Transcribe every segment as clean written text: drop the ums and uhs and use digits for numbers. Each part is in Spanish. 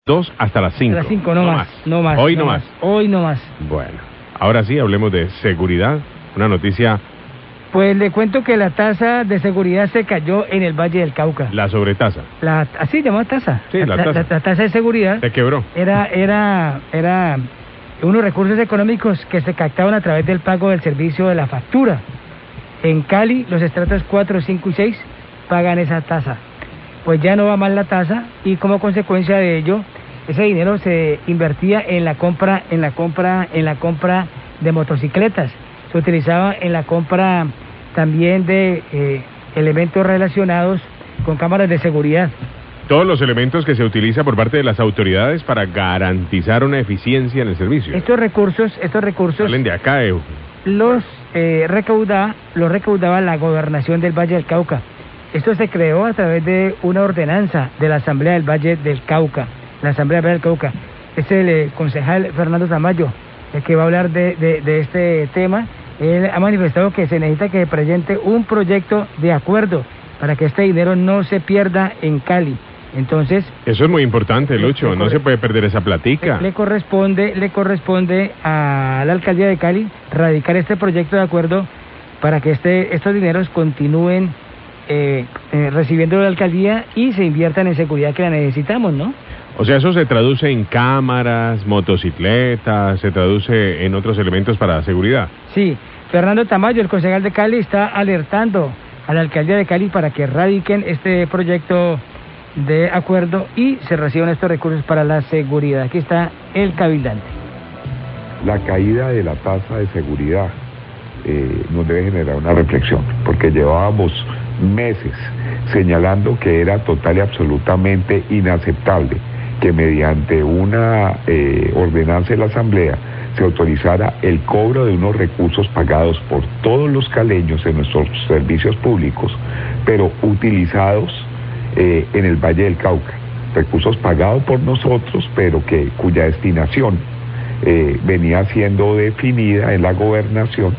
2 hasta las 5. A las 5, no más. Hoy no más. Hoy no más. Bueno, ahora sí, hablemos de seguridad. Una noticia. Pues le cuento que la tasa de seguridad se cayó en el Valle del Cauca. La sobretasa. Así llamada tasa. Sí, la tasa. La tasa de seguridad. Se quebró. Era unos recursos económicos que se captaban a través del pago del servicio de la factura. En Cali, los estratos 4, 5 y 6 pagan esa tasa. Pues ya no va mal la tasa y como consecuencia de ello, ese dinero se invertía en la compra de motocicletas. Se utilizaba en la compra también de elementos relacionados con cámaras de seguridad. Todos los elementos que se utiliza por parte de las autoridades para garantizar una eficiencia en el servicio. Estos recursos salen de acá, los recaudaba la gobernación del Valle del Cauca. Esto se creó a través de una ordenanza de la Asamblea del Valle del Cauca. La Asamblea del Valle del Cauca. Es el concejal Fernando Tamayo el que va a hablar de este tema. Él ha manifestado que se necesita que presente un proyecto de acuerdo para que este dinero no se pierda en Cali. Entonces... Eso es muy importante, Lucho, no se puede perder esa platica. Le corresponde a la alcaldía de Cali radicar este proyecto de acuerdo para que estos dineros continúen recibiendo la alcaldía y se inviertan en seguridad que la necesitamos, ¿no? O sea, eso se traduce en cámaras, motocicletas, se traduce en otros elementos para la seguridad. Sí, Fernando Tamayo, el concejal de Cali, está alertando a la alcaldía de Cali para que radiquen este proyecto de acuerdo y se reciban estos recursos para la seguridad. Aquí está el cabildante. La caída de la tasa de seguridad nos debe generar una reflexión, porque llevábamos meses señalando que era total y absolutamente inaceptable que mediante una ordenanza de la Asamblea se autorizara el cobro de unos recursos pagados por todos los caleños en nuestros servicios públicos, pero utilizados en el Valle del Cauca, recursos pagados por nosotros, pero cuya destinación venía siendo definida en la gobernación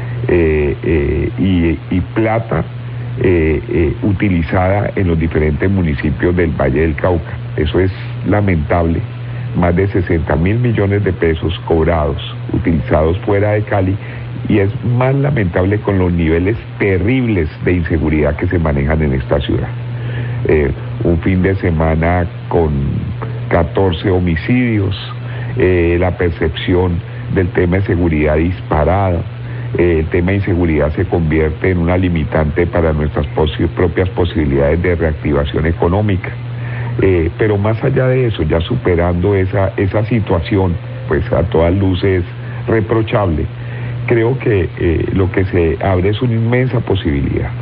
y plata utilizada en los diferentes municipios del Valle del Cauca. Eso es lamentable. Más de 60.000 millones de pesos cobrados, utilizados fuera de Cali, y es más lamentable con los niveles terribles de inseguridad que se manejan en esta ciudad. Un fin de semana con 14 homicidios, la percepción del tema de seguridad disparada. El tema de inseguridad se convierte en una limitante para nuestras propias posibilidades de reactivación económica. Pero más allá de eso, ya superando esa situación, pues a todas luces reprochable, creo que lo que se abre es una inmensa posibilidad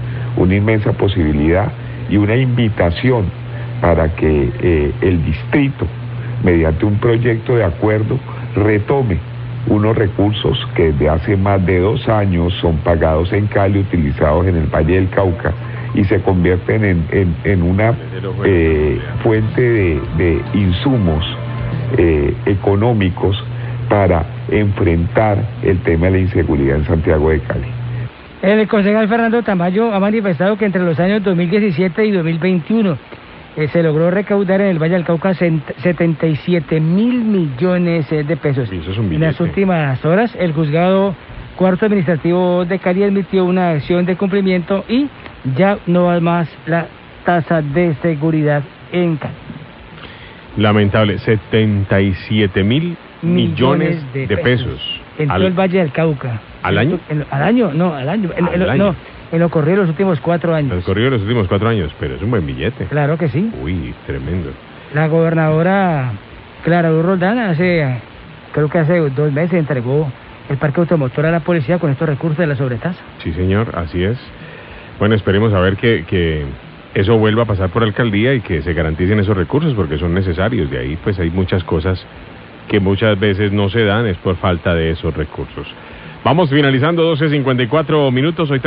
y una invitación para que el distrito, mediante un proyecto de acuerdo, retome unos recursos que desde hace más de 2 años son pagados en Cali, utilizados en el Valle del Cauca, y se convierten en una fuente de insumos económicos para enfrentar el tema de la inseguridad en Santiago de Cali. El concejal Fernando Tamayo ha manifestado que entre los años 2017 y 2021 se logró recaudar en el Valle del Cauca 77.000 millones de pesos. Eso es un billete. En las últimas horas, el juzgado cuarto administrativo de Cali admitió una acción de cumplimiento y ya no va más la tasa de seguridad en Cali. Lamentable, 77.000 millones de pesos. En todo el Valle del Cauca. ¿Al año? Al año. No, en lo corrido de los últimos 4 años. En lo corrido de los últimos 4 años, pero es un buen billete. Claro que sí. Uy, tremendo. La gobernadora Clara Luz Roldán creo que hace 2 meses entregó el parque automotor a la policía con estos recursos de la sobretasa. Sí, señor, así es. Bueno, esperemos a ver que eso vuelva a pasar por alcaldía y que se garanticen esos recursos porque son necesarios. De ahí pues hay muchas cosas que muchas veces no se dan, es por falta de esos recursos. Vamos finalizando, 12:54 minutos. Hoy